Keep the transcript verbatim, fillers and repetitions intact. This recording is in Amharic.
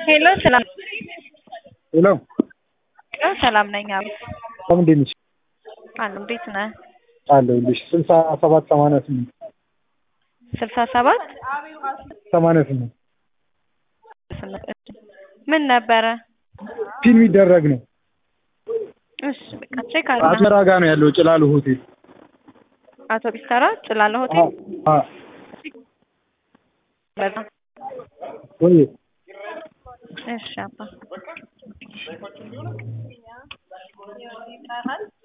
ሄሎ ሰላም ሄሎ ሰላም ነኝ። አቤት ሰላም እንዴት ነሽ? አለሁ። እንዴት ነህ? አለሁልሽ። ስልሳ ሰባት ሰማንያ ስምንት ስልሳ ሰባት ሰማንያ ስምንት ምን ነበረ? ፊልም ይደረግ ነው። እሺ በቃ ቼክ አድርግ። አስመራ ጋር ነው ያለው ጭላሎ ሆቴል። አውቶቢስ ተራ ጭላሎ ሆቴል። አዎ በዛ ወይ እሺ አባ